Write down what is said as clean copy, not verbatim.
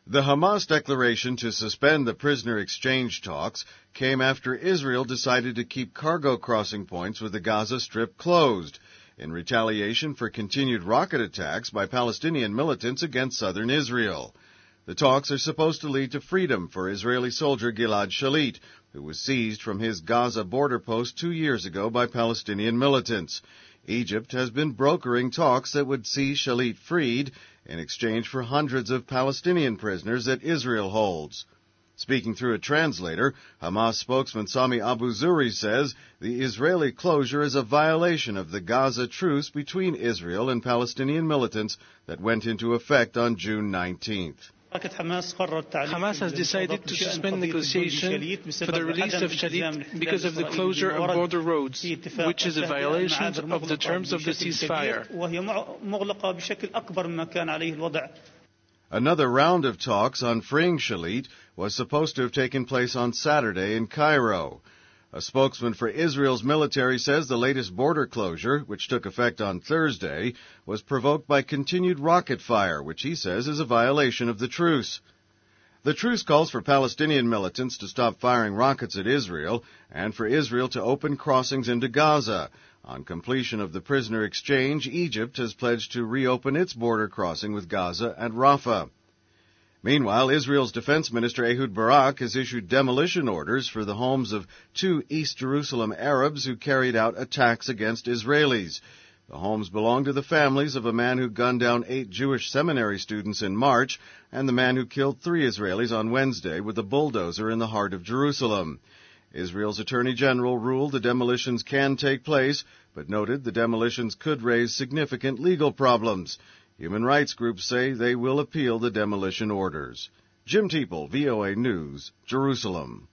The Hamas declaration to suspend the prisoner exchange talks came after Israel decided to keep cargo crossing points with the Gaza Strip closed, in retaliation for continued rocket attacks by Palestinian militants against southern Israel. The talks are supposed to lead to freedom for Israeli soldier Gilad Shalit, who was seized from his Gaza border post 2 years ago by Palestinian militants. Egypt has been brokering talks that would see Shalit freed in exchange for hundreds of Palestinian prisoners that Israel holds. Speaking through a translator, Hamas spokesman Sami Abu Zuhri says the Israeli closure is a violation of the Gaza truce between Israel and Palestinian militants that went into effect on June 19th. Hamas has decided to suspend negotiations for the release of Shalit because of the closure of border roads, which is a violation of the terms of the ceasefire. Another round of talks on freeing Shalit was supposed to have taken place on Saturday in Cairo. A spokesman for Israel's military says the latest border closure, which took effect on Thursday, was provoked by continued rocket fire, which he says is a violation of the truce. The truce calls for Palestinian militants to stop firing rockets at Israel and for Israel to open crossings into Gaza. On completion of the prisoner exchange, Egypt has pledged to reopen its border crossing with Gaza at Rafah. Meanwhile, Israel's Defense Minister Ehud Barak has issued demolition orders for the homes of 2 East Jerusalem Arabs who carried out attacks against Israelis. The homes belong to the families of a man who gunned down 8 Jewish seminary students in March and the man who killed 3 Israelis on Wednesday with a bulldozer in the heart of Jerusalem. Israel's Attorney General ruled the demolitions can take place, but noted the demolitions could raise significant legal problems. Human rights groups say they will appeal the demolition orders. Jim Teeple, VOA News, Jerusalem.